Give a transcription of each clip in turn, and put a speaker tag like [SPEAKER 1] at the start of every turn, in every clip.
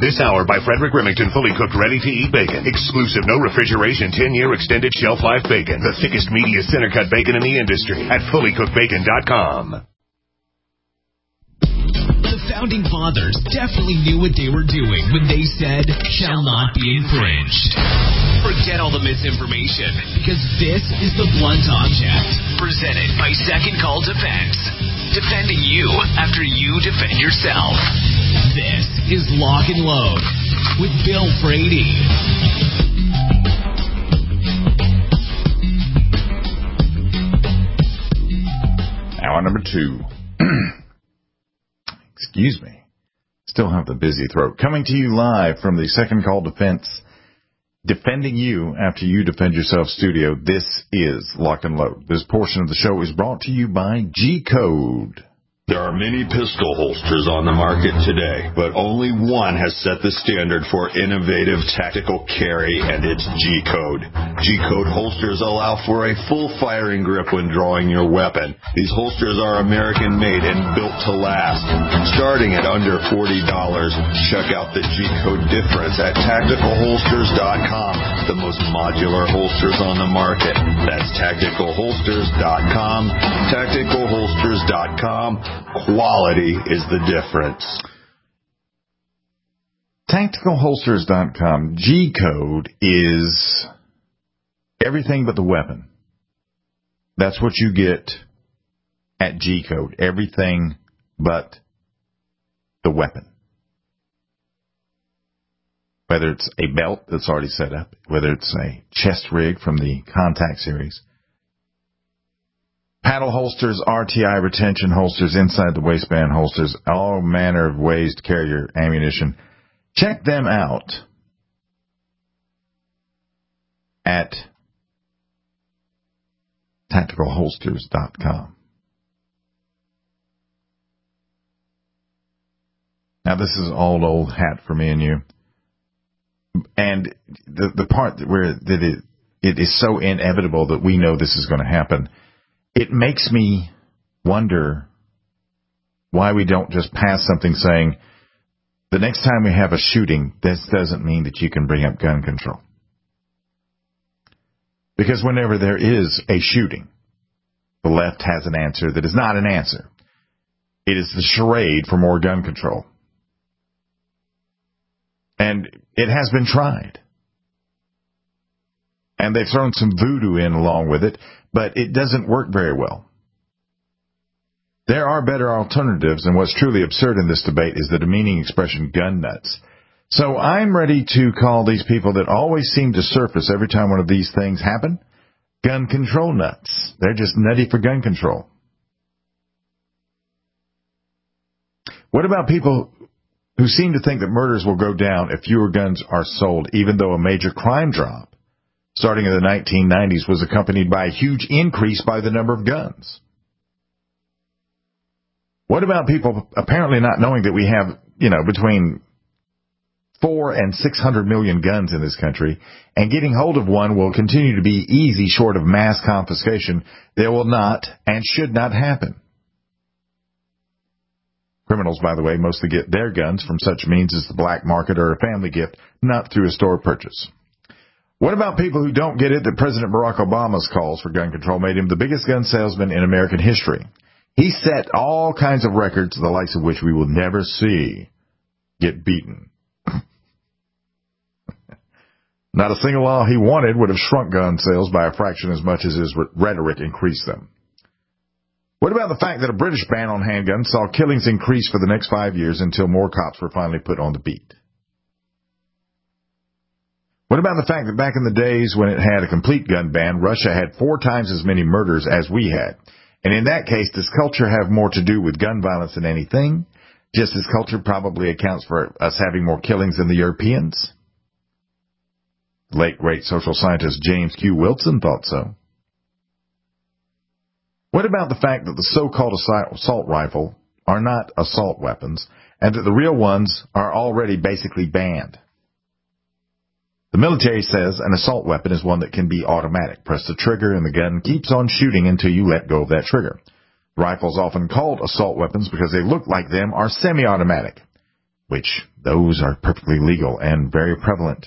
[SPEAKER 1] This hour by Frederick Remington, fully cooked, ready-to-eat bacon. Exclusive, no refrigeration, 10-year extended shelf life bacon. The thickest, meatiest center-cut bacon in the industry at fullycookedbacon.com.
[SPEAKER 2] The Founding Fathers definitely knew what they were doing when they said, shall not be infringed. Forget all the misinformation, because this is The Blunt Object, presented by Second Call Defense. Defending you after you defend yourself. This is Lock and Load with Bill Frady.
[SPEAKER 3] Hour number 2. Excuse me. Still have the busy throat. Coming to you live from the Second Call Defense, defending you after you defend yourself studio. This is Lock and Load. This portion of the show is brought to you by G-Code.
[SPEAKER 4] There are many pistol holsters on the market today, but only one has set the standard for innovative tactical carry, and it's G-Code. G-Code holsters allow for a full firing grip when drawing your weapon. These holsters are American-made and built to last. Starting at under $40, check out the G-Code difference at TacticalHolsters.com, the most modular holsters on the market. That's TacticalHolsters.com, TacticalHolsters.com. Quality is the difference.
[SPEAKER 3] TacticalHolsters.com. G-Code is everything but the weapon. That's what you get at G-Code. Everything but the weapon. Whether it's a belt that's already set up, whether it's a chest rig from the Contact series, paddle holsters, RTI retention holsters, inside the waistband holsters, all manner of ways to carry your ammunition. Check them out at TacticalHolsters.com. Now, this is old hat for me and you. And the part where that it is so inevitable that we know this is going to happen, it makes me wonder why we don't just pass something saying, the next time we have a shooting, this doesn't mean that you can bring up gun control. Because whenever there is a shooting, the left has an answer that is not an answer. It is the charade for more gun control. And it has been tried. And they've thrown some voodoo in along with it, but it doesn't work very well. There are better alternatives, and what's truly absurd in this debate is the demeaning expression gun nuts. So I'm ready to call these people that always seem to surface every time one of these things happen, gun control nuts. They're just nutty for gun control. What about people who seem to think that murders will go down if fewer guns are sold, even though a major crime drop starting in the 1990s was accompanied by a huge increase by the number of guns? What about people apparently not knowing that we have, between 400 and 600 million guns in this country, and getting hold of one will continue to be easy short of mass confiscation? There will not and should not happen. Criminals, by the way, mostly get their guns from such means as the black market or a family gift, not through a store purchase. What about people who don't get it that President Barack Obama's calls for gun control made him the biggest gun salesman in American history? He set all kinds of records, the likes of which we will never see get beaten. Not a single law he wanted would have shrunk gun sales by a fraction as much as his rhetoric increased them. What about the fact that a British ban on handguns saw killings increase for the next 5 years until more cops were finally put on the beat? What about the fact that back in the days when it had a complete gun ban, Russia had 4 times as many murders as we had? And in that case, does culture have more to do with gun violence than anything? Just as culture probably accounts for us having more killings than the Europeans? The late, great social scientist James Q. Wilson thought so. What about the fact that the so-called assault rifle are not assault weapons, and that the real ones are already basically banned? The military says an assault weapon is one that can be automatic. Press the trigger and the gun keeps on shooting until you let go of that trigger. Rifles, often called assault weapons because they look like them, are semi-automatic, which those are perfectly legal and very prevalent.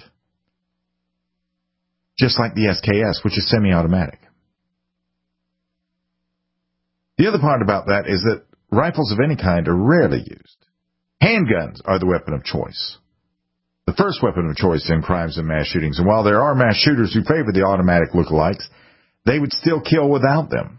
[SPEAKER 3] Just like the SKS, which is semi-automatic. The other part about that is that rifles of any kind are rarely used. Handguns are the weapon of choice. The first weapon of choice in crimes and mass shootings. And while there are mass shooters who favor the automatic lookalikes, they would still kill without them.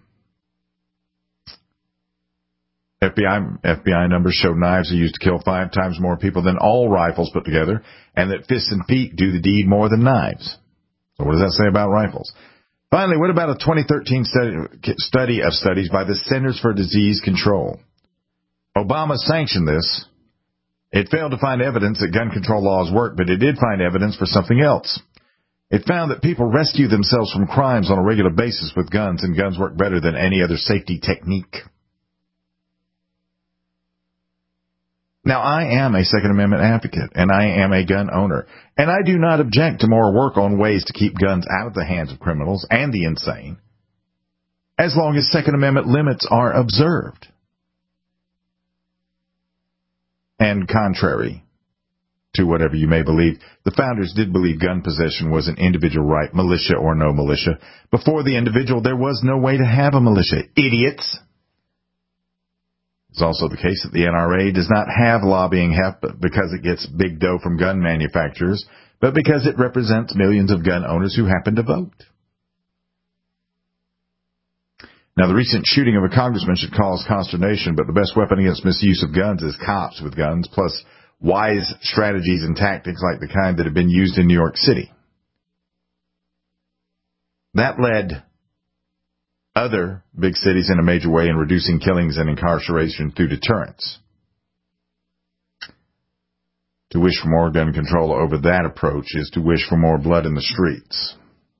[SPEAKER 3] FBI numbers show knives are used to kill 5 times more people than all rifles put together, and that fists and feet do the deed more than knives. So what does that say about rifles? Finally, what about a 2013 study of studies by the Centers for Disease Control? Obama sanctioned this. It failed to find evidence that gun control laws work, but it did find evidence for something else. It found that people rescue themselves from crimes on a regular basis with guns, and guns work better than any other safety technique. Now, I am a Second Amendment advocate, and I am a gun owner, and I do not object to more work on ways to keep guns out of the hands of criminals and the insane, as long as Second Amendment limits are observed. And contrary to whatever you may believe, the founders did believe gun possession was an individual right, militia or no militia. Before the individual, there was no way to have a militia. Idiots! It's also the case that the NRA does not have lobbying heft because it gets big dough from gun manufacturers, but because it represents millions of gun owners who happen to vote. Now, the recent shooting of a congressman should cause consternation, but the best weapon against misuse of guns is cops with guns, plus wise strategies and tactics like the kind that have been used in New York City. That led other big cities in a major way in reducing killings and incarceration through deterrence. To wish for more gun control over that approach is to wish for more blood in the streets.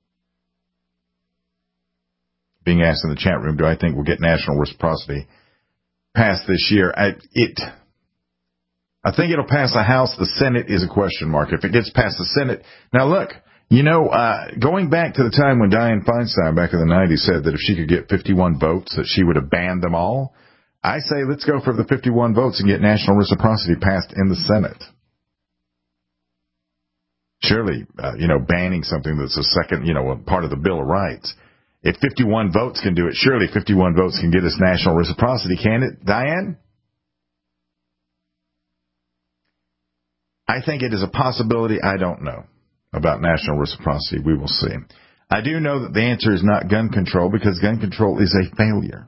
[SPEAKER 3] Being asked in the chat room, do I think we'll get national reciprocity passed this year? I think it'll pass the House. The Senate is a question mark. If it gets past the Senate, now look, going back to the time when Dianne Feinstein back in the 90s said that if she could get 51 votes, that she would have banned them all, I say let's go for the 51 votes and get national reciprocity passed in the Senate. Surely, banning something that's a second, a part of the Bill of Rights. If 51 votes can do it, surely 51 votes can get us national reciprocity, can it, Dianne? I think it is a possibility. I don't know about national reciprocity. We will see. I do know that the answer is not gun control, because gun control is a failure.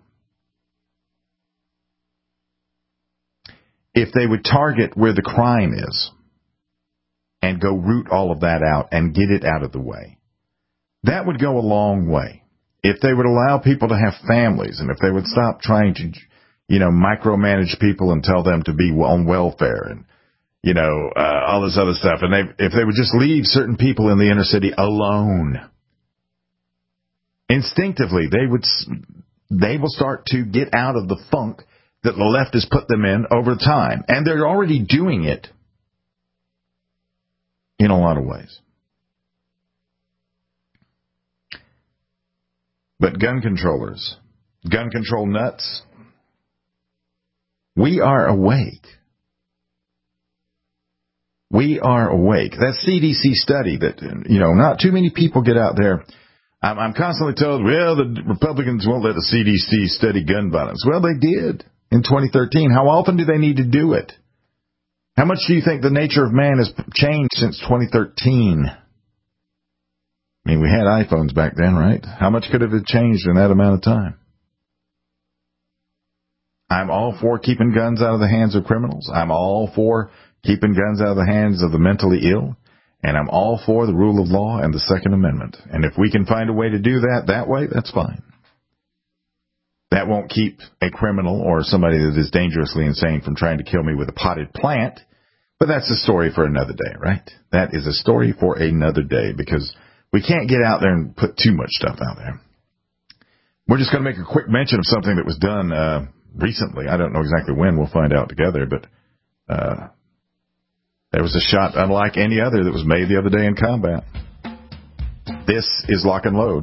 [SPEAKER 3] If they would target where the crime is and go root all of that out and get it out of the way, that would go a long way. If they would allow people to have families, and if they would stop trying to, micromanage people and tell them to be on welfare and, all this other stuff, and if they would just leave certain people in the inner city alone, instinctively they will start to get out of the funk that the left has put them in over time, and they're already doing it in a lot of ways. But gun controllers, gun control nuts, we are awake. We are awake. That CDC study that, not too many people get out there. I'm constantly told, well, the Republicans won't let the CDC study gun violence. Well, they did in 2013. How often do they need to do it? How much do you think the nature of man has changed since 2013? I mean, we had iPhones back then, right? How much could have it changed in that amount of time? I'm all for keeping guns out of the hands of criminals. I'm all for keeping guns out of the hands of the mentally ill. And I'm all for the rule of law and the Second Amendment. And if we can find a way to do that way, that's fine. That won't keep a criminal or somebody that is dangerously insane from trying to kill me with a potted plant. But that's a story for another day, right? That is a story for another day, because we can't get out there and put too much stuff out there. We're just going to make a quick mention of something that was done recently. I don't know exactly when. We'll find out together. But there was a shot unlike any other that was made the other day in combat. This is Lock and Load.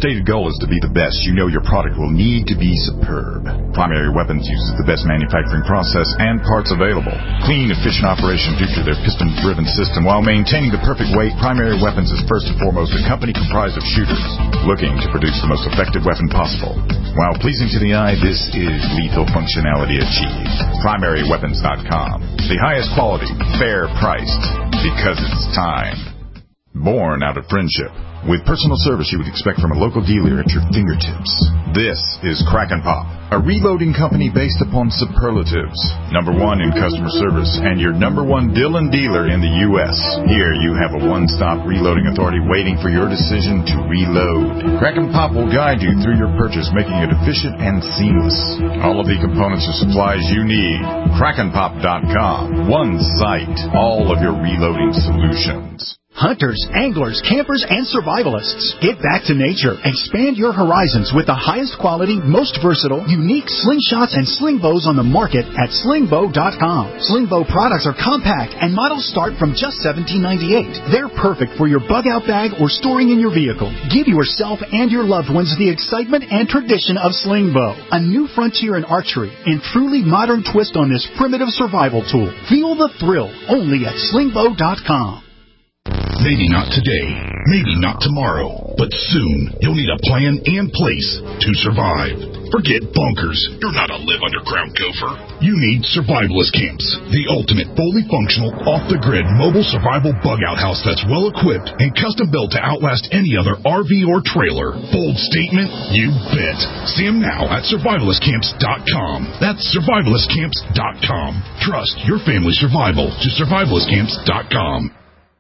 [SPEAKER 3] stated goal is to be the best, you know your product will need to be superb. Primary Weapons uses the best manufacturing process and parts available. Clean, efficient operation due to their piston-driven system. While maintaining the perfect weight, Primary Weapons is first and foremost a company comprised of shooters looking to produce the most effective weapon possible. While pleasing to the eye, this is lethal functionality achieved. PrimaryWeapons.com. The highest quality, fair priced, because it's time. Born out of friendship, with personal service you would expect from a local dealer at your fingertips. This is Kraken Pop, a reloading company based upon superlatives. #1 in customer service and your #1 Dillon dealer in the U.S. Here you have a one-stop reloading authority waiting for your decision to reload. Kraken Pop will guide you through your purchase, making it efficient and seamless. All of the components and supplies you need. KrakenPop.com. One site. All of your reloading solutions.
[SPEAKER 5] Hunters, anglers, campers, and survivalists. Get back to nature. Expand your horizons with the highest quality, most versatile, unique slingshots and sling bows on the market at slingbow.com. Slingbow products are compact and models start from just $17.98. They're perfect for your bug-out bag or storing in your vehicle. Give yourself and your loved ones the excitement and tradition of Slingbow, a new frontier in archery and truly modern twist on this primitive survival tool. Feel the thrill only at slingbow.com.
[SPEAKER 6] Maybe not today, maybe not tomorrow, but soon you'll need a plan and place to survive. Forget bunkers. You're not a live underground gopher. You need Survivalist Camps, the ultimate fully functional, off-the-grid mobile survival bug-out house that's well-equipped and custom-built to outlast any other RV or trailer. Bold statement? You bet. See them now at survivalistcamps.com. That's survivalistcamps.com. Trust your family's survival to survivalistcamps.com.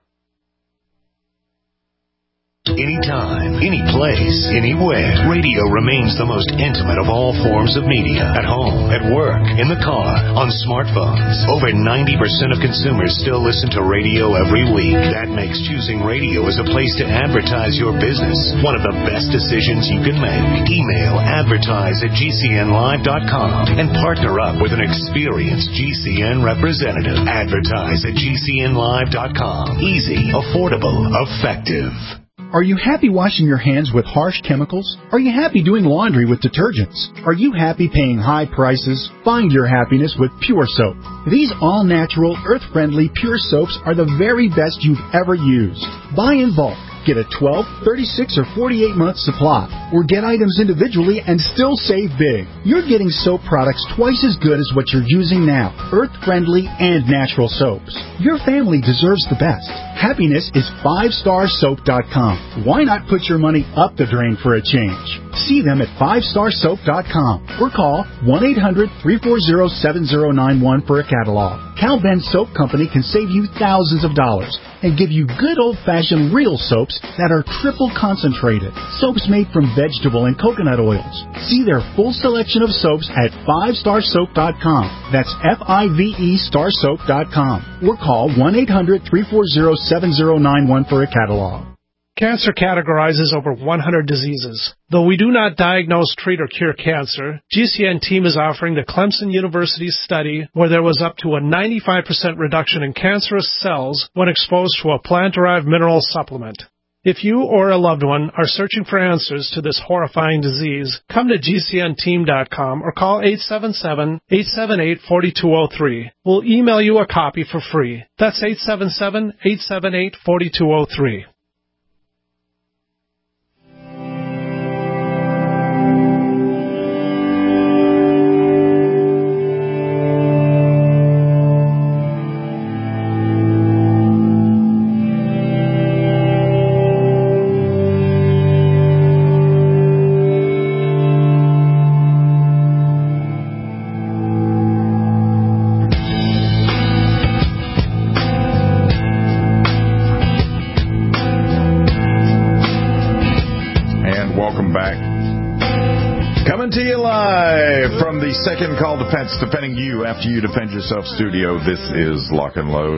[SPEAKER 1] Anytime, any place, anywhere. Radio remains the most intimate of all forms of media. At home, at work, in the car, on smartphones. Over 90% of consumers still listen to radio every week. That makes choosing radio as a place to advertise your business one of the best decisions you can make. Email advertise@gcnlive.com and partner up with an experienced GCN representative. Advertise@gcnlive.com. Easy, affordable, effective.
[SPEAKER 5] Are you happy washing your hands with harsh chemicals? Are you happy doing laundry with detergents? Are you happy paying high prices? Find your happiness with Pure Soap. These all-natural, earth-friendly Pure Soaps are the very best you've ever used. Buy in bulk. Get a 12, 36, or 48-month supply, or get items individually and still save big. You're getting soap products twice as good as what you're using now. Earth-friendly and natural soaps. Your family deserves the best. Happiness is 5starsoap.com. Why not put your money up the drain for a change? See them at 5starsoap.com or call 1-800-340-7091 for a catalog. Cal Ben Soap Company can save you thousands of dollars and give you good old-fashioned real soaps that are triple concentrated. Soaps made from vegetable and coconut oils. See their full selection of soaps at 5starsoap.com. That's FIVE starsoap.com. Or call 1-800-340-7091 for a catalog.
[SPEAKER 7] Cancer categorizes over 100 diseases. Though we do not diagnose, treat, or cure cancer, GCN team is offering the Clemson University study where there was up to a 95% reduction in cancerous cells when exposed to a plant-derived mineral supplement. If you or a loved one are searching for answers to this horrifying disease, come to GCNteam.com or call 877-878-4203. We'll email you a copy for free. That's 877-878-4203.
[SPEAKER 3] Second Call Defense, defending you after you defend yourself studio. This is Lock and Load.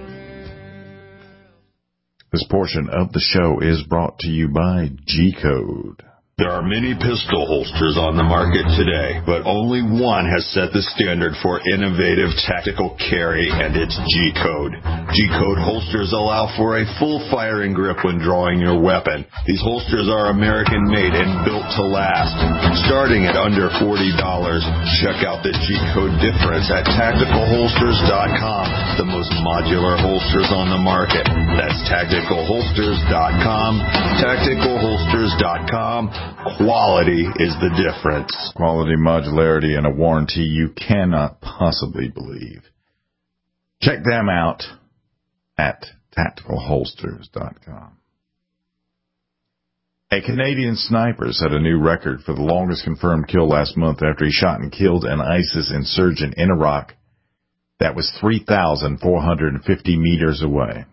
[SPEAKER 3] This portion of the show is brought to you by G-Code.
[SPEAKER 4] There are many pistol holsters on the market today, but only one has set the standard for innovative tactical carry, and it's G-Code. G-Code holsters allow for a full firing grip when drawing your weapon. These holsters are American-made and built to last. Starting at under $40, check out the G-Code difference at TacticalHolsters.com, the most modular holsters on the market. That's TacticalHolsters.com. TacticalHolsters.com. Quality is the difference.
[SPEAKER 3] Quality, modularity, and a warranty you cannot possibly believe. Check them out at TacticalHolsters.com. A Canadian sniper set a new record for the longest confirmed kill last month after he shot and killed an ISIS insurgent in Iraq that was 3,450 meters away.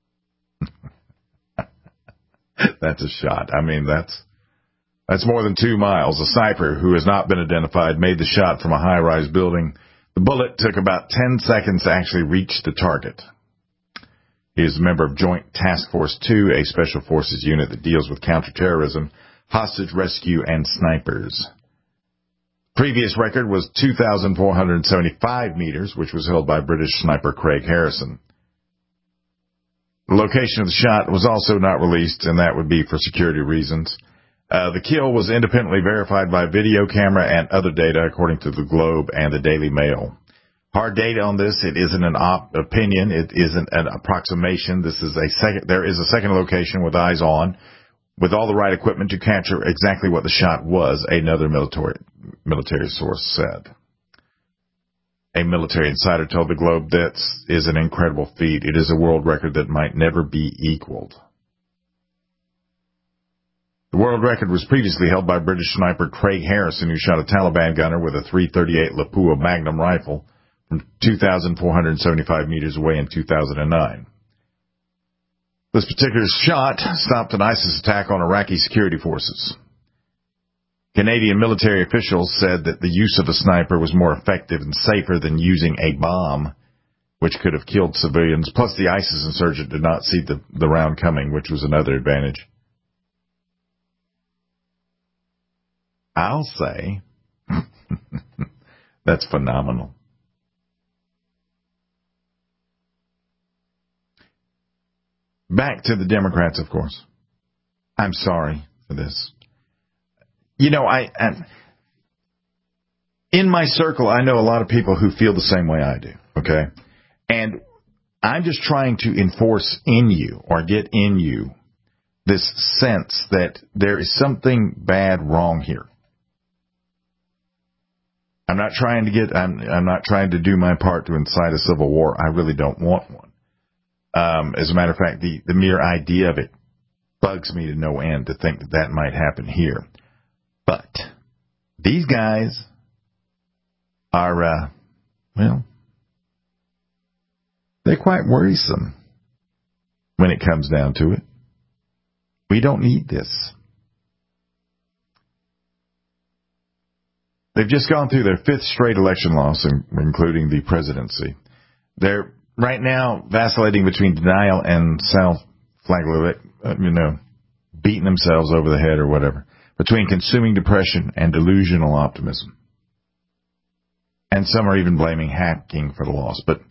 [SPEAKER 3] That's a shot. I mean, that's more than 2 miles. A sniper who has not been identified made the shot from a high-rise building. The bullet took about 10 seconds to actually reach the target. He is a member of Joint Task Force 2, a special forces unit that deals with counterterrorism, hostage rescue, and snipers. Previous record was 2,475 meters, which was held by British sniper Craig Harrison. The location of the shot was also not released, and that would be for security reasons. The kill was independently verified by video camera and other data, according to the Globe and the Daily Mail. Hard data on this. It isn't an opinion. It isn't an approximation. There is a second location with eyes on, with all the right equipment to capture exactly what the shot was, another military source said. A military insider told the Globe that is an incredible feat. It is a world record that might never be equaled. The world record was previously held by British sniper Craig Harrison, who shot a Taliban gunner with a .338 Lapua Magnum rifle from 2,475 meters away in 2009. This particular shot stopped an ISIS attack on Iraqi security forces. Canadian military officials said that the use of a sniper was more effective and safer than using a bomb, which could have killed civilians. Plus, the ISIS insurgent did not see the round coming, which was another advantage. I'll say that's phenomenal. Back to the Democrats, of course. I'm sorry for this. You know, in my circle, I know a lot of people who feel the same way I do, okay? And I'm just trying to enforce in you or get in you this sense that there is something bad wrong here. I'm not trying to do my part to incite a civil war. I really don't want one. As a matter of fact, the mere idea of it bugs me to no end to think that might happen here. But these guys are, they're quite worrisome when it comes down to it. We don't need this. They've just gone through their 5th straight election loss, including the presidency. They're right now vacillating between denial and self-flagellation, beating themselves over the head or whatever, between consuming depression and delusional optimism. And some are even blaming hacking for the loss. But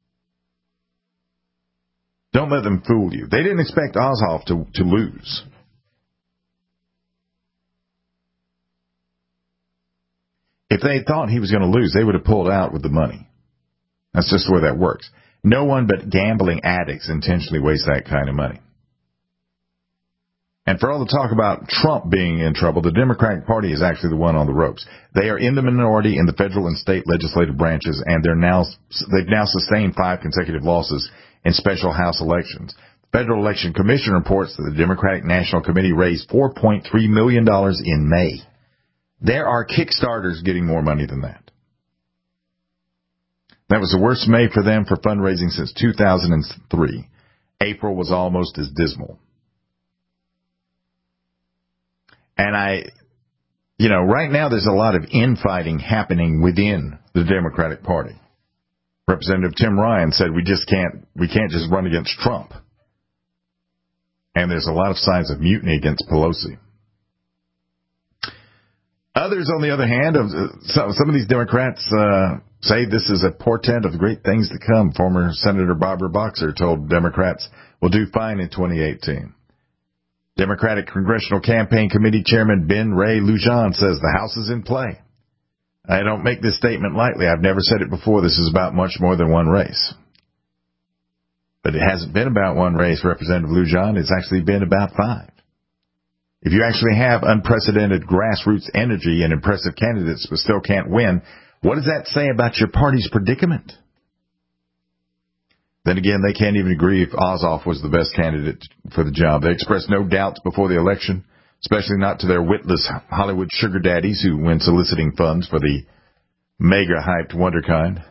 [SPEAKER 3] don't let them fool you. They didn't expect Ossoff to lose. If they thought he was going to lose, they would have pulled out with the money. That's just the way that works. No one but gambling addicts intentionally waste that kind of money. And for all the talk about Trump being in trouble, the Democratic Party is actually the one on the ropes. They are in the minority in the federal and state legislative branches, and they've now sustained 5 consecutive losses in special House elections. The Federal Election Commission reports that the Democratic National Committee raised $4.3 million in May. There are Kickstarters getting more money than that. That was the worst May for them for fundraising since 2003. April was almost as dismal. And right now there's a lot of infighting happening within the Democratic Party. Representative Tim Ryan said we can't just run against Trump. And there's a lot of signs of mutiny against Pelosi. Others, on the other hand, some of these Democrats say this is a portent of great things to come. Former Senator Barbara Boxer told Democrats will do fine in 2018. Democratic Congressional Campaign Committee Chairman Ben Ray Lujan says the House is in play. I don't make this statement lightly. I've never said it before. This is about much more than one race. But it hasn't been about one race, Representative Lujan. It's actually been about 5. If you actually have unprecedented grassroots energy and impressive candidates but still can't win, what does that say about your party's predicament? Then again, they can't even agree if Ossoff was the best candidate for the job. They expressed no doubts before the election, especially not to their witless Hollywood sugar daddies who went soliciting funds for the mega-hyped wonderkind.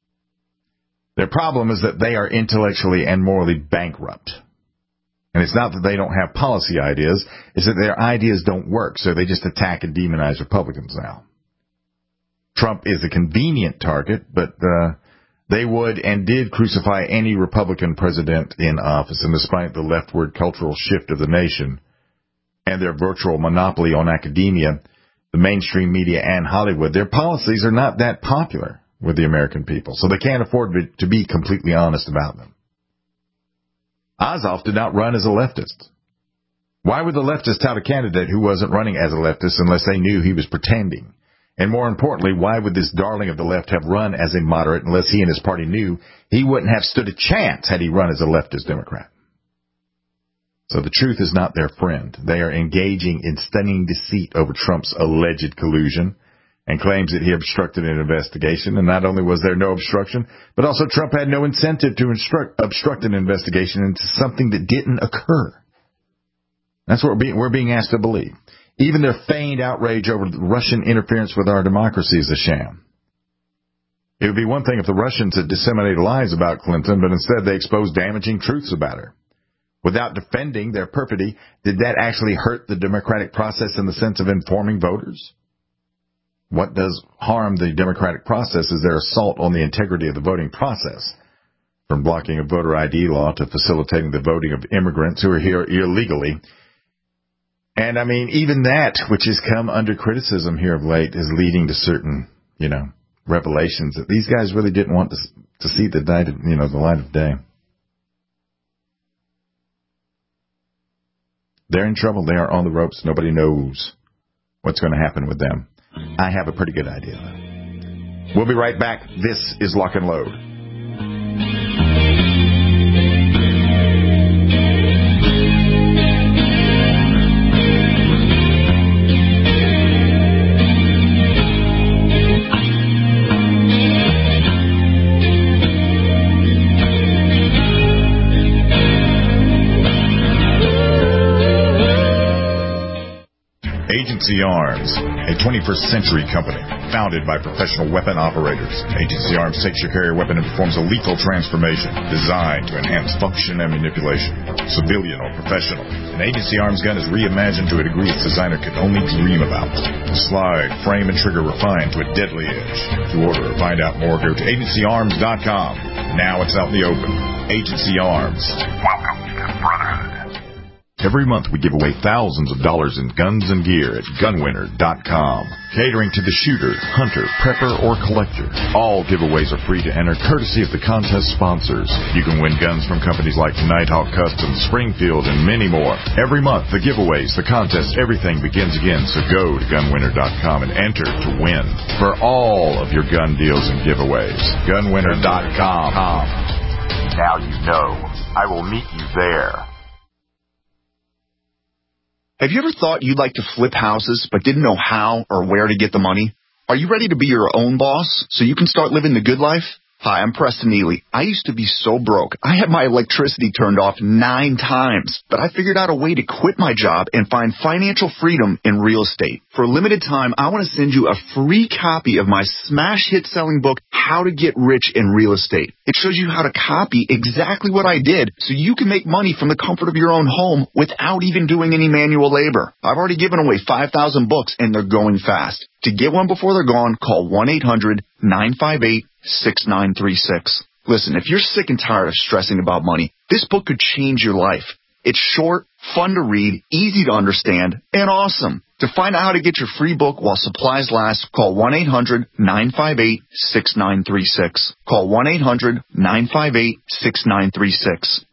[SPEAKER 3] Their problem is that they are intellectually and morally bankrupt. And it's not that they don't have policy ideas, it's that their ideas don't work, so they just attack and demonize Republicans now. Trump is a convenient target, but they would and did crucify any Republican president in office. And despite the leftward cultural shift of the nation and their virtual monopoly on academia, the mainstream media, and Hollywood, their policies are not that popular with the American people, so they can't afford to be completely honest about them. Ossoff did not run as a leftist. Why would the leftists tout a candidate who wasn't running as a leftist unless they knew he was pretending? And more importantly, why would this darling of the left have run as a moderate unless he and his party knew he wouldn't have stood a chance had he run as a leftist Democrat? So the truth is not their friend. They are engaging in stunning deceit over Trump's alleged collusion and claims that he obstructed an investigation. And not only was there no obstruction, but also Trump had no incentive to obstruct an investigation into something that didn't occur. That's what we're being asked to believe. Even their feigned outrage over Russian interference with our democracy is a sham. It would be one thing if the Russians had disseminated lies about Clinton, but instead they exposed damaging truths about her. Without defending their perfidy, did that actually hurt the democratic process in the sense of informing voters? What does harm the democratic process is their assault on the integrity of the voting process, from blocking a voter ID law to facilitating the voting of immigrants who are here illegally. And, I mean, even that, which has come under criticism here of late, is leading to certain, revelations that these guys really didn't want to see the light of day. They're in trouble. They are on the ropes. Nobody knows what's going to happen with them. I have a pretty good idea, though. We'll be right back. This is Lock and Load. Agency Arms, a 21st century company founded by professional weapon operators. Agency Arms takes your carrier weapon and performs a lethal transformation designed to enhance function and manipulation, civilian or professional. An Agency Arms gun is reimagined to a degree its designer could only dream about. The slide, frame, and trigger refined to a deadly edge. To order or find out more, go to agencyarms.com. Now it's out in the open. Agency Arms. Welcome to Brotherhood. Every month we give away thousands of dollars in guns and gear at gunwinner.com. Catering to the shooter, hunter, prepper, or collector. All giveaways are free to enter, courtesy of the contest sponsors. You can win guns from companies like Nighthawk Customs, Springfield, and many more. Every month, the giveaways, the contests, everything begins again. So go to gunwinner.com and enter to win for all of your gun deals and giveaways. Gunwinner.com. Now you know. I will meet you there.
[SPEAKER 8] Have you ever thought you'd like to flip houses but didn't know how or where to get the money? Are you ready to be your own boss so you can start living the good life? Hi, I'm Preston Neely. I used to be so broke. I had my electricity turned off 9 times, but I figured out a way to quit my job and find financial freedom in real estate. For a limited time, I want to send you a free copy of my smash hit selling book, How to Get Rich in Real Estate. It shows you how to copy exactly what I did so you can make money from the comfort of your own home without even doing any manual labor. I've already given away 5,000 books and they're going fast. To get one before they're gone, call 1-800-958-6936. Listen, if you're sick and tired of stressing about money, this book could change your life. It's short, fun to read, easy to understand, and awesome. To find out how to get your free book while supplies last, call 1-800-958-6936. Call 1-800-958-6936.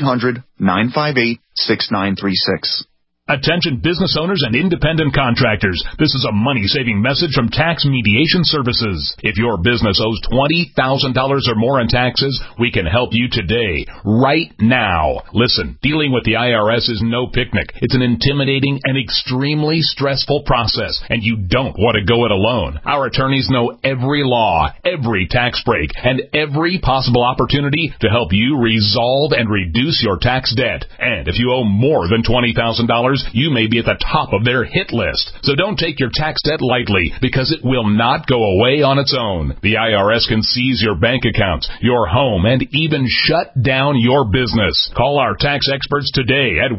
[SPEAKER 8] 1-800-958-6936.
[SPEAKER 9] Attention business owners and independent contractors. This is a money-saving message from Tax Mediation Services. If your business owes $20,000 or more in taxes, we can help you today, right now. Listen, dealing with the IRS is no picnic. It's an intimidating and extremely stressful process, and you don't want to go it alone. Our attorneys know every law, every tax break, and every possible opportunity to help you resolve and reduce your tax debt. And if you owe more than $20,000, you may be at the top of their hit list. So don't take your tax debt lightly, because it will not go away on its own. The IRS can seize your bank accounts, your home, and even shut down your business. Call our tax experts today at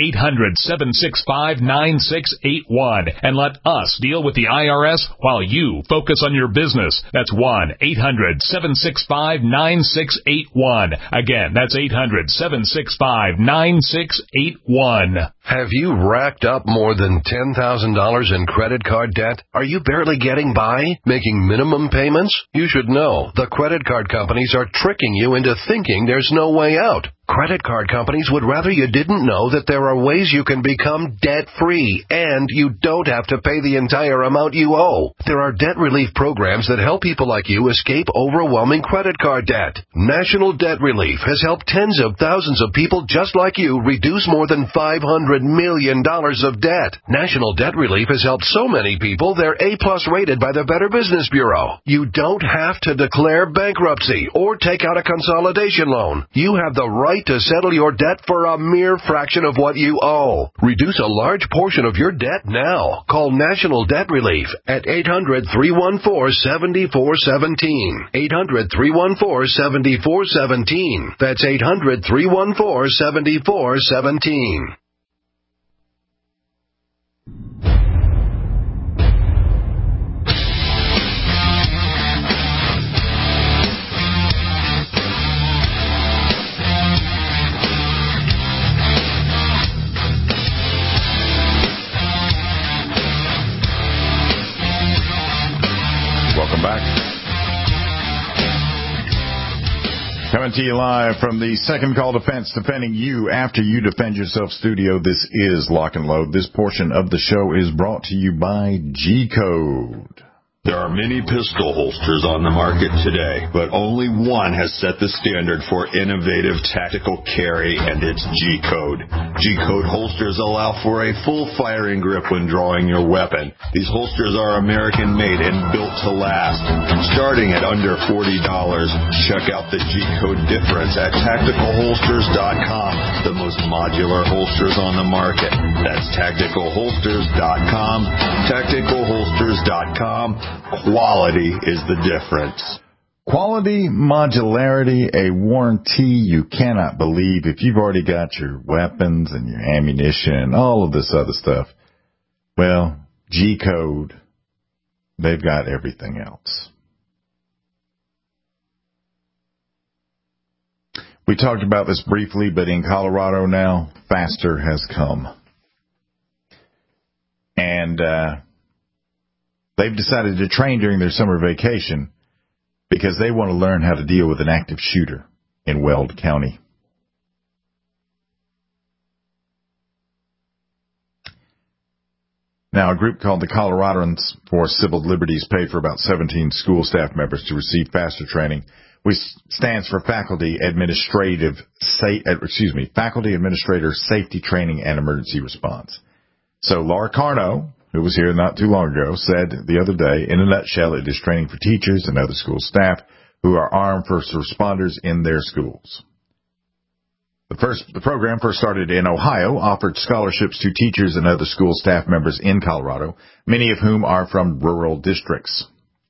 [SPEAKER 9] 1-800-765-9681 and let us deal with the IRS while you focus on your business. That's 1-800-765-9681. Again, that's 800-765-9681.
[SPEAKER 10] Have you racked up more than $10,000 in credit card debt? Are you barely getting by, making minimum payments? You should know the credit card companies are tricking you into thinking there's no way out. Credit card companies would rather you didn't know that there are ways you can become debt-free, and you don't have to pay the entire amount you owe. There are debt relief programs that help people like you escape overwhelming credit card debt. National Debt Relief has helped tens of thousands of people just like you reduce more than $500 million of debt. National Debt Relief has helped so many people they're A-plus rated by the Better Business Bureau. You don't have to declare bankruptcy or take out a consolidation loan. You have the right to settle your debt for a mere fraction of what you owe. Reduce a large portion of your debt now. Call National Debt Relief at 800-314-7417. 800-314-7417. That's 800-314-7417.
[SPEAKER 3] Welcome back. Coming to you live from the Second Call Defense, defending you after you defend yourself studio. This is Lock and Load. This portion of the show is brought to you by G-Code.
[SPEAKER 4] There are many pistol holsters on the market today, but only one has set the standard for innovative tactical carry, and it's G-Code. G-Code holsters allow for a full firing grip when drawing your weapon. These holsters are American-made and built to last. Starting at under $40, check out the G-Code difference at TacticalHolsters.com, the most modular holsters on the market. That's TacticalHolsters.com, TacticalHolsters.com. Quality is the difference.
[SPEAKER 3] Quality, modularity, a warranty you cannot believe. If you've already got your weapons and your ammunition and all of this other stuff, well, G-Code, they've got everything else. We talked about this briefly, but in Colorado now, Faster has come. And they've decided to train during their summer vacation because they want to learn how to deal with an active shooter in Weld County. Now, a group called the Coloradans for Civil Liberties paid for about 17 school staff members to receive Faster training, which stands for Faculty Administrator Safety Training and Emergency Response. So Laura Carno, who was here not too long ago, said the other day, in a nutshell, it is training for teachers and other school staff who are armed first responders in their schools. The program first started in Ohio, offered scholarships to teachers and other school staff members in Colorado, many of whom are from rural districts.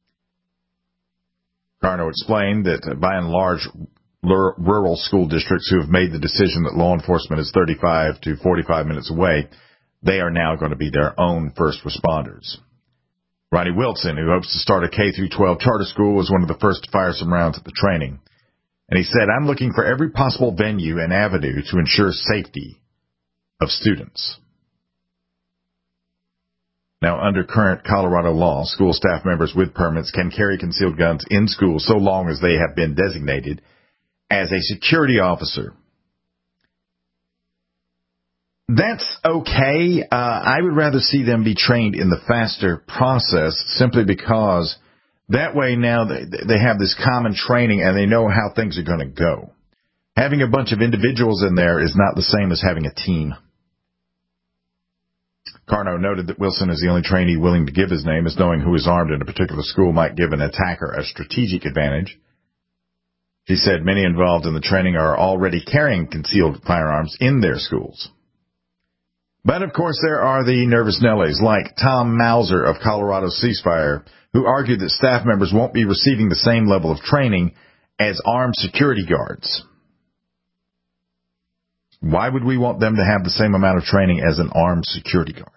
[SPEAKER 3] Carno explained that by and large, rural school districts who have made the decision that law enforcement is 35 to 45 minutes away, they are now going to be their own first responders. Ronnie Wilson, who hopes to start a K-12 charter school, was one of the first to fire some rounds at the training. And he said, I'm looking for every possible venue and avenue to ensure safety of students. Now, under current Colorado law, school staff members with permits can carry concealed guns in school so long as they have been designated as a security officer. That's okay. I would rather see them be trained in the faster process simply because that way now they have this common training and they know how things are going to go. Having a bunch of individuals in there is not the same as having a team. Carno noted that Wilson is the only trainee willing to give his name, as knowing who is armed in a particular school might give an attacker a strategic advantage. She said many involved in the training are already carrying concealed firearms in their schools. But, of course, there are the nervous Nellies, like Tom Mauser of Colorado Ceasefire, who argued that staff members won't be receiving the same level of training as armed security guards. Why would we want them to have the same amount of training as an armed security guard?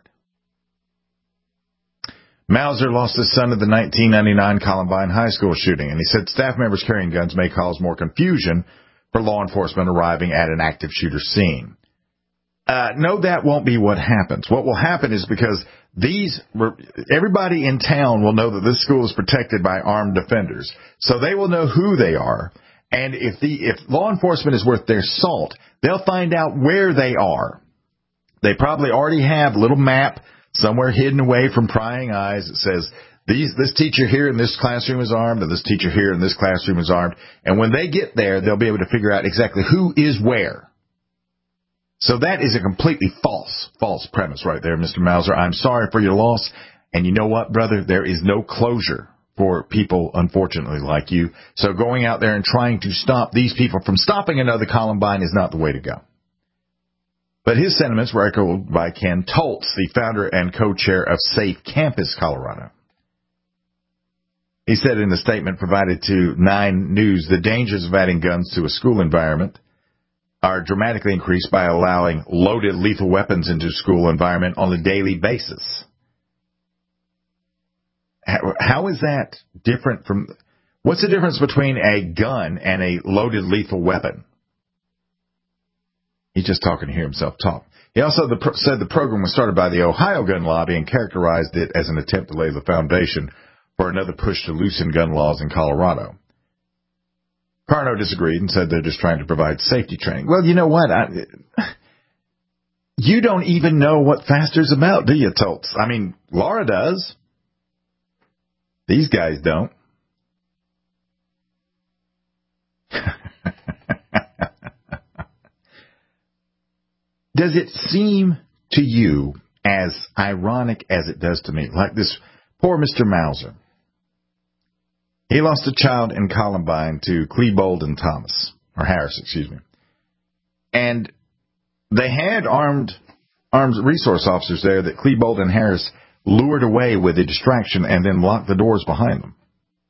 [SPEAKER 3] Mauser lost his son in the 1999 Columbine High School shooting, and he said staff members carrying guns may cause more confusion for law enforcement arriving at an active shooter scene. No, that won't be what happens. What will happen is because everybody in town will know that this school is protected by armed defenders, so they will know who they are. And if law enforcement is worth their salt, they'll find out where they are. They probably already have a little map somewhere hidden away from prying eyes that says, this teacher here in this classroom is armed, and this teacher here in this classroom is armed. And when they get there, they'll be able to figure out exactly who is where. So that is a completely false premise right there, Mr. Mauser. I'm sorry for your loss. And you know what, brother? There is no closure for people, unfortunately, like you. So going out there and trying to stop these people from stopping another Columbine is not the way to go. But his sentiments were echoed by Ken Toltz, the founder and co-chair of Safe Campus Colorado. He said in a statement provided to 9 News, the dangers of adding guns to a school environment are dramatically increased by allowing loaded lethal weapons into school environment on a daily basis. How is that different from... What's the difference between a gun and a loaded lethal weapon? He's just talking to hear himself talk. He also said the program was started by the Ohio gun lobby and characterized it as an attempt to lay the foundation for another push to loosen gun laws in Colorado. Carno disagreed and said they're just trying to provide safety training. Well, you know what? You don't even know what Faster's about, do you, Toltz? I mean, Laura does. These guys don't. Does it seem to you as ironic as it does to me, like this poor Mr. Mauser? He lost a child in Columbine to Klebold and Harris, excuse me. And they had armed resource officers there that Klebold and Harris lured away with a distraction and then locked the doors behind them.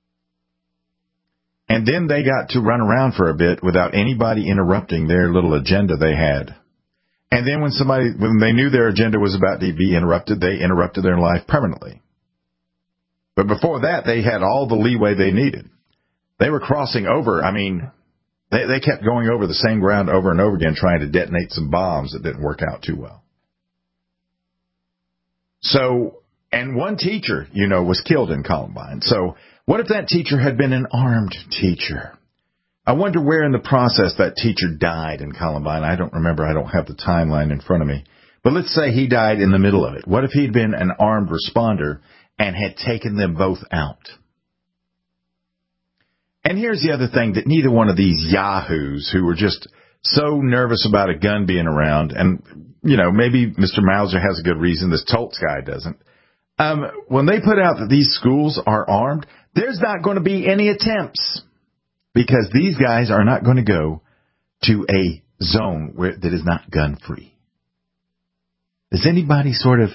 [SPEAKER 3] And then they got to run around for a bit without anybody interrupting their little agenda they had. And then when they knew their agenda was about to be interrupted, they interrupted their life permanently. But before that, they had all the leeway they needed. They were crossing over. I mean, they kept going over the same ground over and over again, trying to detonate some bombs that didn't work out too well. So, and one teacher, was killed in Columbine. So what if that teacher had been an armed teacher? I wonder where in the process that teacher died in Columbine. I don't remember. I don't have the timeline in front of me. But let's say he died in the middle of it. What if he'd been an armed responder and had taken them both out? And here's the other thing, that neither one of these yahoos who were just so nervous about a gun being around, and, maybe Mr. Mauser has a good reason, this Toltz guy doesn't. When they put out that these schools are armed, there's not going to be any attempts, because these guys are not going to go to a zone that is not gun-free. Does anybody sort of...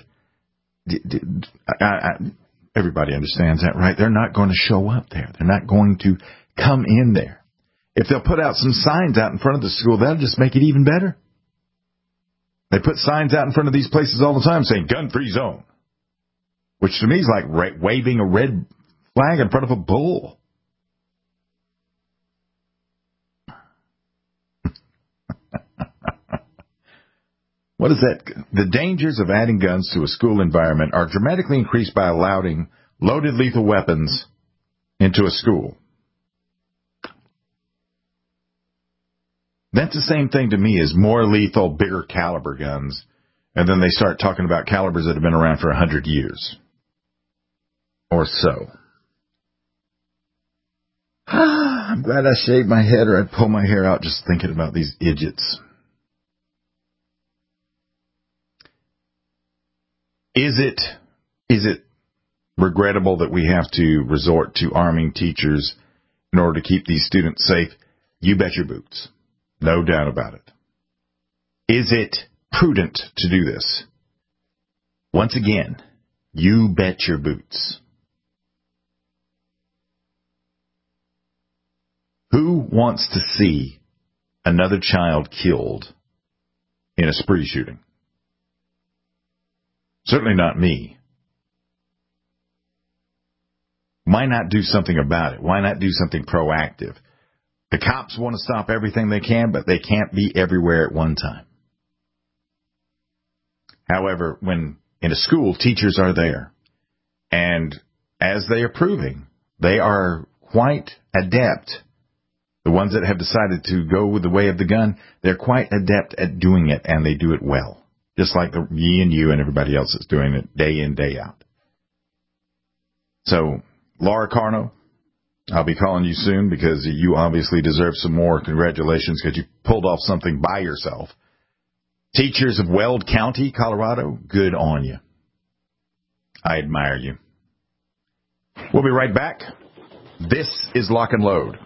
[SPEAKER 3] everybody understands that, right? They're not going to show up there. They're not going to come in there. If they'll put out some signs out in front of the school, that'll just make it even better. They put signs out in front of these places all the time saying gun-free zone, which to me is like waving a red flag in front of a bull. What is that? The dangers of adding guns to a school environment are dramatically increased by allowing loaded lethal weapons into a school. That's the same thing to me as more lethal, bigger caliber guns. And then they start talking about calibers that have been around for 100 years. Or so. I'm glad I shaved my head or I'd pull my hair out just thinking about these idiots. Is it regrettable that we have to resort to arming teachers in order to keep these students safe? You bet your boots. No doubt about it. Is it prudent to do this? Once again, you bet your boots. Who wants to see another child killed in a spree shooting? Certainly not me. Why not do something about it? Why not do something proactive? The cops want to stop everything they can, but they can't be everywhere at one time. However, when in a school, teachers are there. And as they are proving, they are quite adept. The ones that have decided to go with the way of the gun, they're quite adept at doing it, and they do it well. Just like me and you and everybody else that's doing it day in, day out. So, Laura Carno, I'll be calling you soon because you obviously deserve some more congratulations because you pulled off something by yourself. Teachers of Weld County, Colorado, good on you. I admire you. We'll be right back. This is Lock and Load.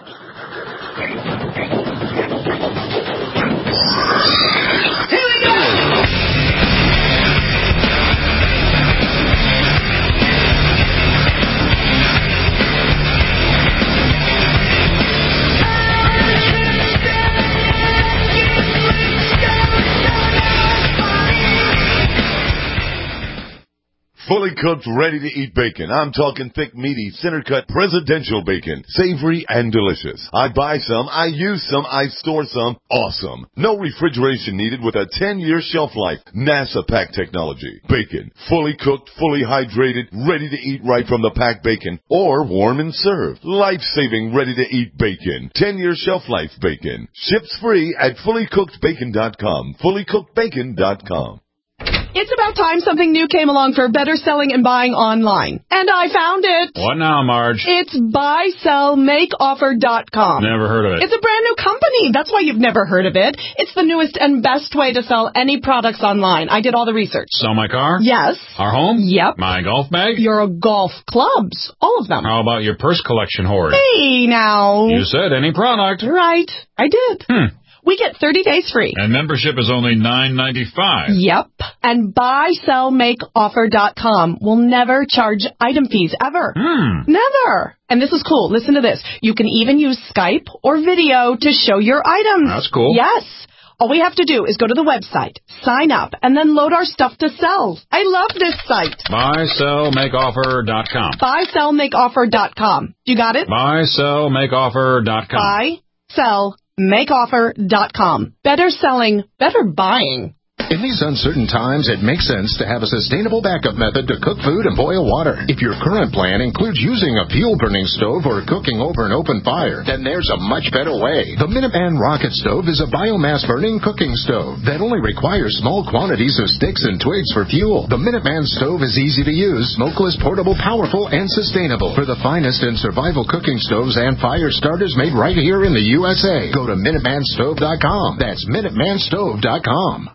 [SPEAKER 11] Fully cooked, ready-to-eat bacon. I'm talking thick, meaty, center-cut, presidential bacon. Savory and delicious. I buy some, I use some, I store some. Awesome. No refrigeration needed with a 10-year shelf life. NASA pack technology. Bacon. Fully cooked, fully hydrated, ready to eat right from the packed bacon. Or warm and served. Life-saving, ready-to-eat bacon. 10-year shelf life bacon. Ships free at fullycookedbacon.com. Fullycookedbacon.com.
[SPEAKER 12] It's about time something new came along for better selling and buying online. And I found it.
[SPEAKER 13] What now, Marge?
[SPEAKER 12] It's buysellmakeoffer.com.
[SPEAKER 13] Never heard of it.
[SPEAKER 12] It's a brand new company. That's why you've never heard of it. It's the newest and best way to sell any products online. I did all the research.
[SPEAKER 13] Sell my car?
[SPEAKER 12] Yes.
[SPEAKER 13] Our home?
[SPEAKER 12] Yep.
[SPEAKER 13] My golf bag?
[SPEAKER 12] Your golf clubs. All of them.
[SPEAKER 13] How about your purse collection hoard?
[SPEAKER 12] Hey, now.
[SPEAKER 13] You said any product.
[SPEAKER 12] Right. I did. We get 30 days free.
[SPEAKER 13] And membership is only $9.95.
[SPEAKER 12] Yep. And buysellmakeoffer.com will never charge item fees, ever. Never. And this is cool. Listen to this. You can even use Skype or video to show your items.
[SPEAKER 13] That's cool.
[SPEAKER 12] Yes. All we have to do is go to the website, sign up, and then load our stuff to sell. I love this site.
[SPEAKER 13] Buysellmakeoffer.com.
[SPEAKER 12] Buysellmakeoffer.com. You got it?
[SPEAKER 13] Buysellmakeoffer.com.
[SPEAKER 12] Buysellmakeoffer.com. Better selling, better buying.
[SPEAKER 14] In these uncertain times, it makes sense to have a sustainable backup method to cook food and boil water. If your current plan includes using a fuel-burning stove or cooking over an open fire, then there's a much better way. The Minuteman Rocket Stove is a biomass-burning cooking stove that only requires small quantities of sticks and twigs for fuel. The Minuteman Stove is easy to use, smokeless, portable, powerful, and sustainable. For the finest in survival cooking stoves and fire starters made right here in the USA, go to MinutemanStove.com. That's MinutemanStove.com.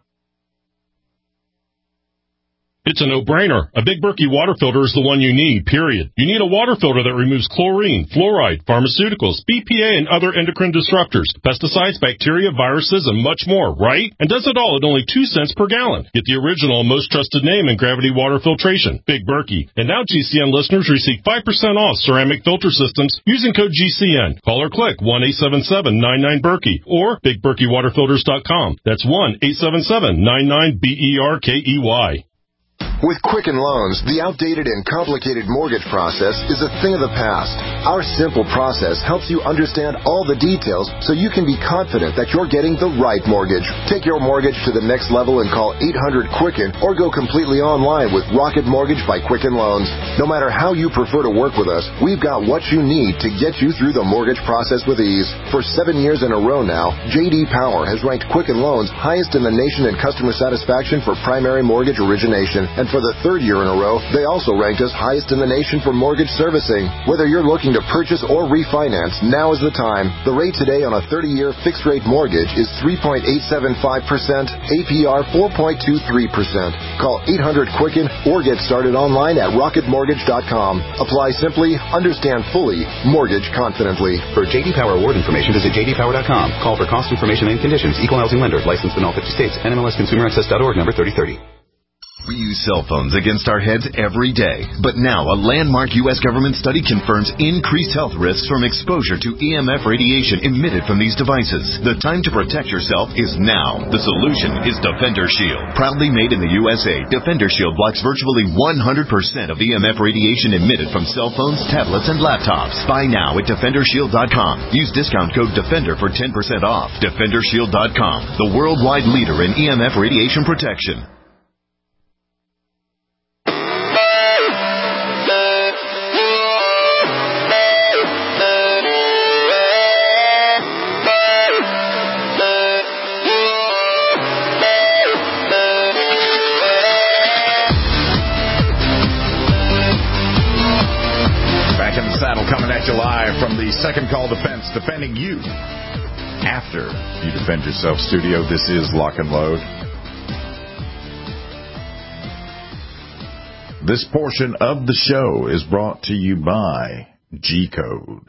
[SPEAKER 15] It's a no-brainer. A Big Berkey water filter is the one you need, period. You need a water filter that removes chlorine, fluoride, pharmaceuticals, BPA, and other endocrine disruptors, pesticides, bacteria, viruses, and much more, right? And does it all at only 2 cents per gallon. Get the original, most trusted name in gravity water filtration, Big Berkey. And now GCN listeners receive 5% off ceramic filter systems using code GCN. Call or click 1-877-99-BERKEY or BigBerkeyWaterFilters.com. That's 1-877-99-BERKEY.
[SPEAKER 16] With Quicken Loans, the outdated and complicated mortgage process is a thing of the past. Our simple process helps you understand all the details so you can be confident that you're getting the right mortgage. Take your mortgage to the next level and call 800-QUICKEN or go completely online with Rocket Mortgage by Quicken Loans. No matter how you prefer to work with us, we've got what you need to get you through the mortgage process with ease. For 7 years in a row now, J.D. Power has ranked Quicken Loans highest in the nation in customer satisfaction for primary mortgage origination. And for the 3rd year in a row, they also ranked us highest in the nation for mortgage servicing. Whether you're looking to purchase or refinance, now is the time. The rate today on a 30-year fixed-rate mortgage is 3.875%, APR 4.23%. Call 800-QUICKEN or get started online at rocketmortgage.com. Apply simply, understand fully, mortgage confidently.
[SPEAKER 17] For J.D. Power award information, visit jdpower.com. Call for cost information and conditions. Equal housing lender. Licensed in all 50 states. NMLSConsumerAccess.org number 3030.
[SPEAKER 18] We use cell phones against our heads every day. But now, a landmark U.S. government study confirms increased health risks from exposure to EMF radiation emitted from these devices. The time to protect yourself is now. The solution is Defender Shield. Proudly made in the USA, Defender Shield blocks virtually 100% of EMF radiation emitted from cell phones, tablets, and laptops. Buy now at DefenderShield.com. Use discount code DEFENDER for 10% off. DefenderShield.com, the worldwide leader in EMF radiation protection.
[SPEAKER 3] Coming at you live from the Second Call Defense, defending you after you defend yourself studio. This is Lock and Load. This portion of the show is brought to you by G-Code.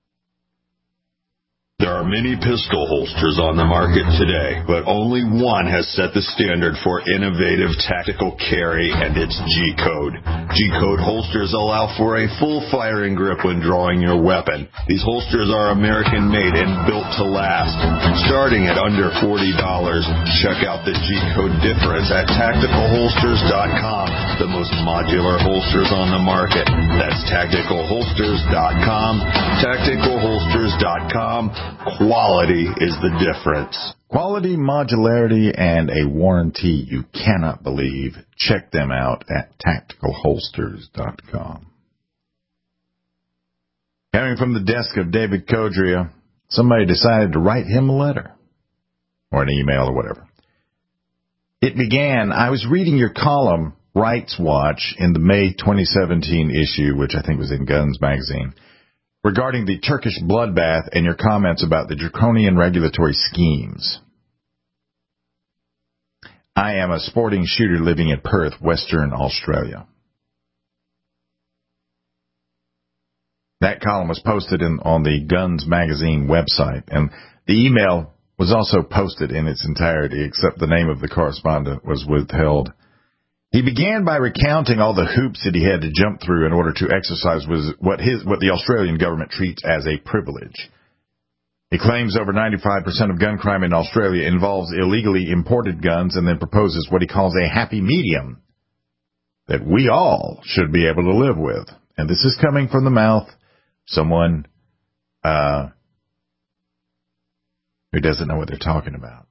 [SPEAKER 4] There are many pistol holsters on the market today, but only one has set the standard for innovative tactical carry, and it's G-Code. G-Code holsters allow for a full firing grip when drawing your weapon. These holsters are American-made and built to last. Starting at under $40, check out the G-Code difference at TacticalHolsters.com, the most modular holsters on the market. That's TacticalHolsters.com, TacticalHolsters.com. Quality is the difference.
[SPEAKER 3] Quality, modularity, and a warranty you cannot believe. Check them out at TacticalHolsters.com. Coming from the desk of David Codria, somebody decided to write him a letter or an email or whatever. It began, I was reading your column, Rights Watch, in the May 2017 issue, which I think was in Guns Magazine, regarding the Turkish bloodbath and your comments about the draconian regulatory schemes. I am a sporting shooter living in Perth, Western Australia. That column was posted on the Guns Magazine website, and the email was also posted in its entirety, except the name of the correspondent was withheld. He began by recounting all the hoops that he had to jump through in order to exercise what the Australian government treats as a privilege. He claims over 95% of gun crime in Australia involves illegally imported guns, and then proposes what he calls a happy medium that we all should be able to live with. And this is coming from the mouth of someone who doesn't know what they're talking about.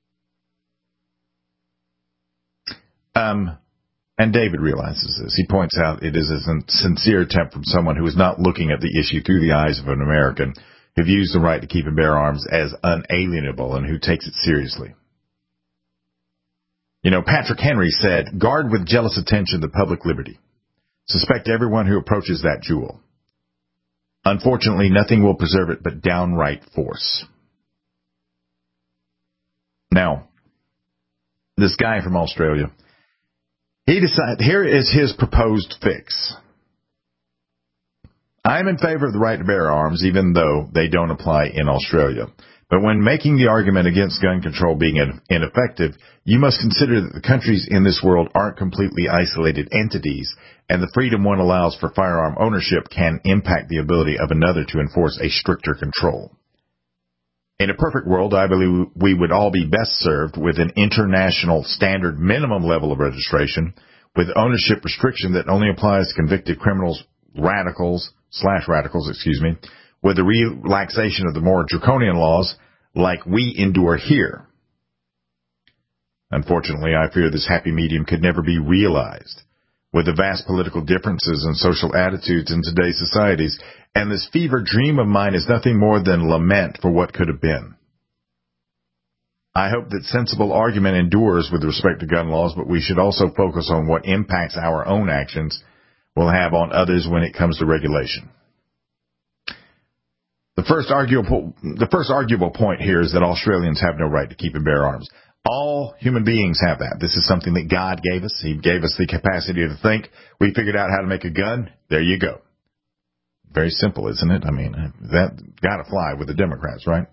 [SPEAKER 3] And David realizes this. He points out it is a sincere attempt from someone who is not looking at the issue through the eyes of an American who views the right to keep and bear arms as unalienable and who takes it seriously. You know, Patrick Henry said, guard with jealous attention the public liberty. Suspect everyone who approaches that jewel. Unfortunately, nothing will preserve it but downright force. Now, this guy from Australia, he decided, here is his proposed fix. I'm in favor of the right to bear arms, even though they don't apply in Australia. But when making the argument against gun control being ineffective, you must consider that the countries in this world aren't completely isolated entities, and the freedom one allows for firearm ownership can impact the ability of another to enforce a stricter control. In a perfect world, I believe we would all be best served with an international standard minimum level of registration, with ownership restriction that only applies to convicted criminals, radicals, with the relaxation of the more draconian laws like we endure here. Unfortunately, I fear this happy medium could never be realized with the vast political differences and social attitudes in today's societies, and this fever dream of mine is nothing more than lament for what could have been. I hope that sensible argument endures with respect to gun laws, but we should also focus on what impacts our own actions will have on others when it comes to regulation. The first arguable point here is that Australians have no right to keep and bear arms. All human beings have that. This is something that God gave us. He gave us the capacity to think. We figured out how to make a gun. There you go. Very simple, isn't it? I mean, that got to fly with the Democrats, right?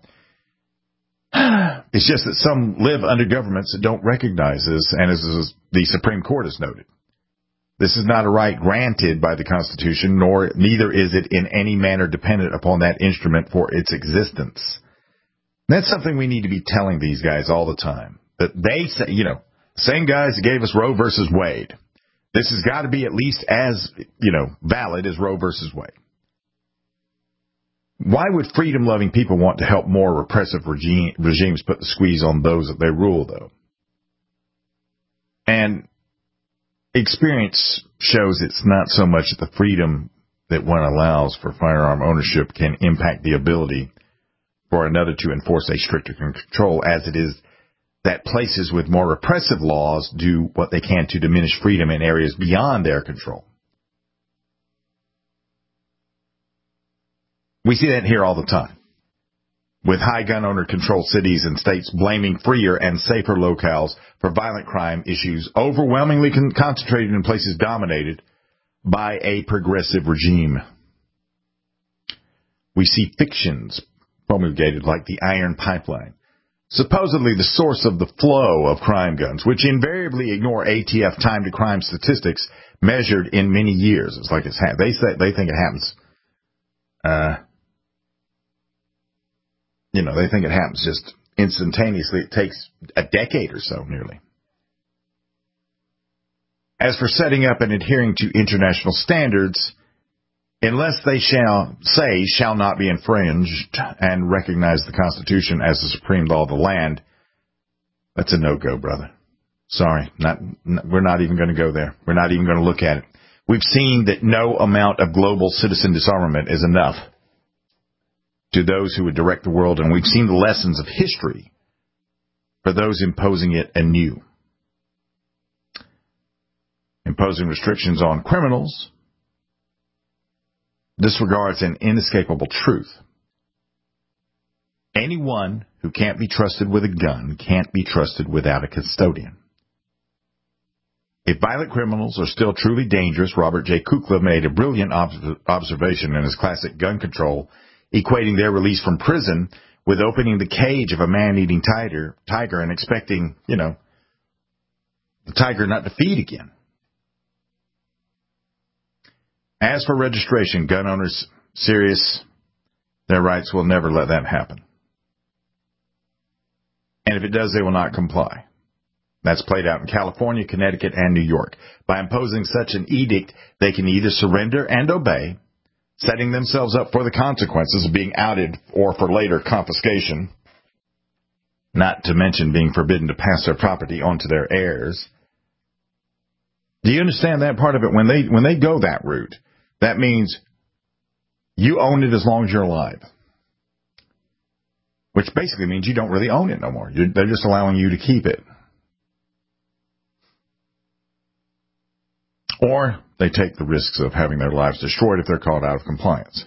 [SPEAKER 3] It's just that some live under governments that don't recognize this, and as the Supreme Court has noted, this is not a right granted by the Constitution, neither is it in any manner dependent upon that instrument for its existence. That's something we need to be telling these guys all the time. That they say, same guys that gave us Roe versus Wade. This has got to be at least as, valid as Roe versus Wade. Why would freedom-loving people want to help more repressive regimes put the squeeze on those that they rule, though? And experience shows it's not so much the freedom that one allows for firearm ownership can impact the ability for another to enforce a stricter control as it is that places with more repressive laws do what they can to diminish freedom in areas beyond their control. We see that here all the time, with high gun owner controlled cities and states blaming freer and safer locales for violent crime issues overwhelmingly concentrated in places dominated by a progressive regime. We see fictions promulgated like the Iron Pipeline, supposedly the source of the flow of crime guns, which invariably ignore ATF time to crime statistics measured in many years. It's like they think it happens. They think it happens just instantaneously. It takes a decade or so, nearly. As for setting up and adhering to international standards, unless they shall not be infringed and recognize the Constitution as the supreme law of the land, that's a no-go, brother. Sorry, we're not even going to go there. We're not even going to look at it. We've seen that no amount of global citizen disarmament is enough to those who would direct the world, and we've seen the lessons of history for those imposing it anew. Imposing restrictions on criminals disregards an inescapable truth. Anyone who can't be trusted with a gun can't be trusted without a custodian. If violent criminals are still truly dangerous, Robert J. Kukla made a brilliant observation in his classic Gun Control, equating their release from prison with opening the cage of a man-eating tiger and expecting, the tiger not to feed again. As for registration, gun owners serious their rights will never let that happen. And if it does, they will not comply. That's played out in California, Connecticut, and New York. By imposing such an edict, they can either surrender and obey, setting themselves up for the consequences of being outed or for later confiscation, not to mention being forbidden to pass their property on to their heirs. Do you understand that part of it? When they go that route, that means you own it as long as you're alive, which basically means you don't really own it no more. They're just allowing you to keep it. Or they take the risks of having their lives destroyed if they're caught out of compliance.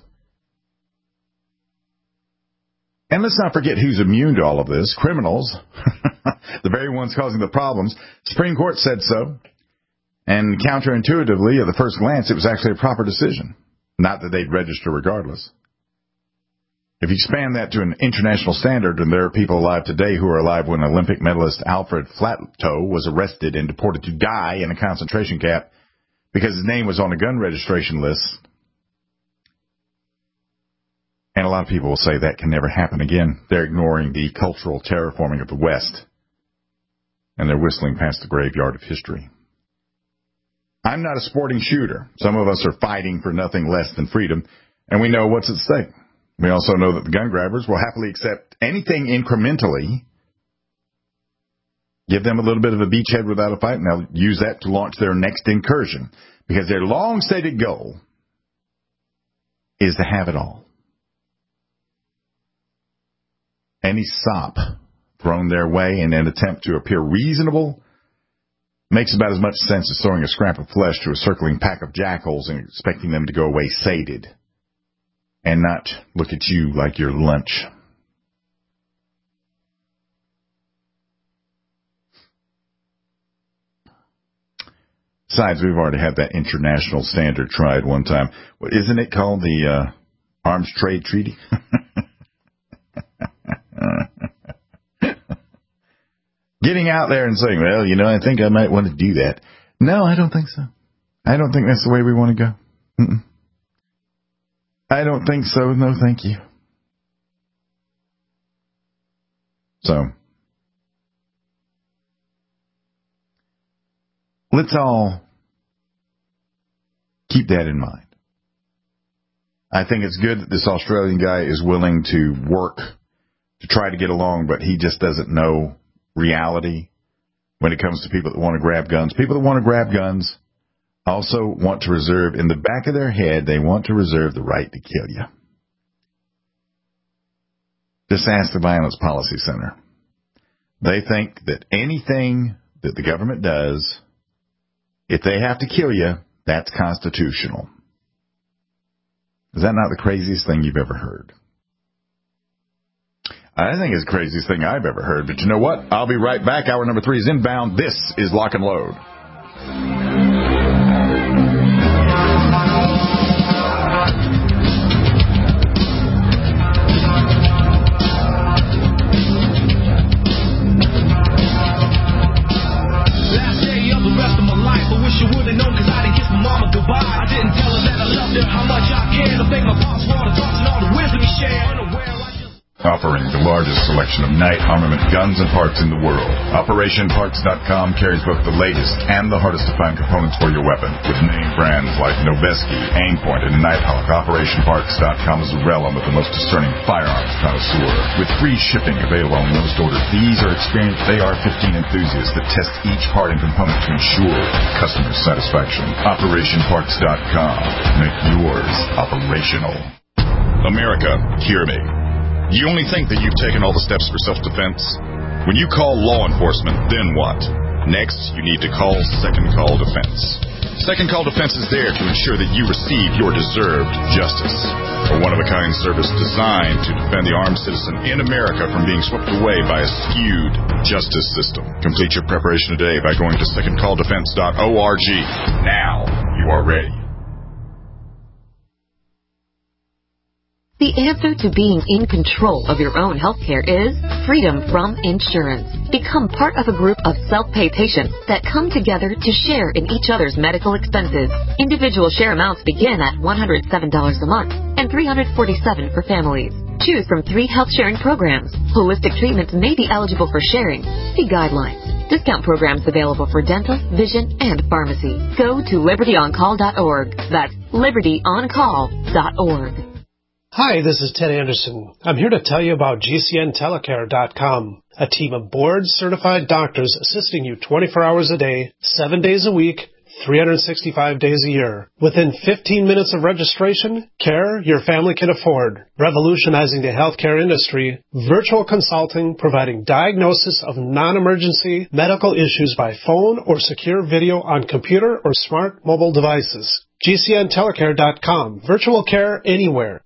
[SPEAKER 3] And let's not forget who's immune to all of this. Criminals, the very ones causing the problems. Supreme Court said so. And counterintuitively, at the first glance, it was actually a proper decision. Not that they'd register regardless. If you expand that to an international standard, and there are people alive today who are alive when Olympic medalist Alfred Flattow was arrested and deported to die in a concentration camp because his name was on a gun registration list. And a lot of people will say that can never happen again. They're ignoring the cultural terraforming of the West. And they're whistling past the graveyard of history. I'm not a sporting shooter. Some of us are fighting for nothing less than freedom, and we know what's at stake. We also know that the gun grabbers will happily accept anything incrementally. Give them a little bit of a beachhead without a fight, and they'll use that to launch their next incursion, because their long-stated goal is to have it all. Any sop thrown their way in an attempt to appear reasonable makes about as much sense as throwing a scrap of flesh to a circling pack of jackals and expecting them to go away sated and not look at you like you're lunch. Besides, we've already had that international standard tried one time. What, isn't it called the Arms Trade Treaty? Getting out there and saying, well, I think I might want to do that. No, I don't think so. I don't think that's the way we want to go. Mm-mm. I don't think so. No, thank you. So, let's all keep that in mind. I think it's good that this Australian guy is willing to work to try to get along, but he just doesn't know reality when it comes to people that want to grab guns. People that want to grab guns also want to reserve, in the back of their head, they want to reserve the right to kill you. Just ask the Violence Policy Center. They think that anything that the government does, if they have to kill you, that's constitutional. Is that not the craziest thing you've ever heard? I think it's the craziest thing I've ever heard. But you know what? I'll be right back. Hour number 3 is inbound. This is Lock and Load.
[SPEAKER 19] Last day of the rest of my life, I wish you would have known, because I didn't kiss my mama goodbye. I didn't tell her that I loved her, how much I cared. I thank my pops for all the thoughts and all the wisdom he shared.
[SPEAKER 3] Offering the largest selection of night armament guns and parts in the world. OperationParts.com carries both the latest and the hardest to find components for your weapon. With name brands like Noveske, Aimpoint, and Nighthawk, OperationParts.com is the realm of the most discerning firearms connoisseur. With free shipping available on most orders, these are experienced AR-15 enthusiasts that test each part and component to ensure customer satisfaction. OperationParts.com. Make yours operational. America, hear me. You only think that you've taken all the steps for self-defense? When you call law enforcement, then what? Next, you need to call Second Call Defense. Second Call Defense is there to ensure that you receive your deserved justice. A one-of-a-kind service designed to defend the armed citizen in America from being swept away by a skewed justice system. Complete your preparation today by going to secondcalldefense.org. Now, you are ready.
[SPEAKER 20] The answer to being in control of your own healthcare is freedom from insurance. Become part of a group of self-pay patients that come together to share in each other's medical expenses. Individual share amounts begin at $107 a month and $347 for families. Choose from 3 health sharing programs. Holistic treatments may be eligible for sharing. See guidelines. Discount programs available for dental, vision, and pharmacy. Go to libertyoncall.org. That's libertyoncall.org.
[SPEAKER 7] Hi, this is Ted Anderson. I'm here to tell you about GCNtelecare.com, a team of board-certified doctors assisting you 24 hours a day, 7 days a week, 365 days a year. Within 15 minutes of registration, care your family can afford. Revolutionizing the healthcare industry, virtual consulting providing diagnosis of non-emergency medical issues by phone or secure video on computer or smart mobile devices. GCNtelecare.com. Virtual care anywhere.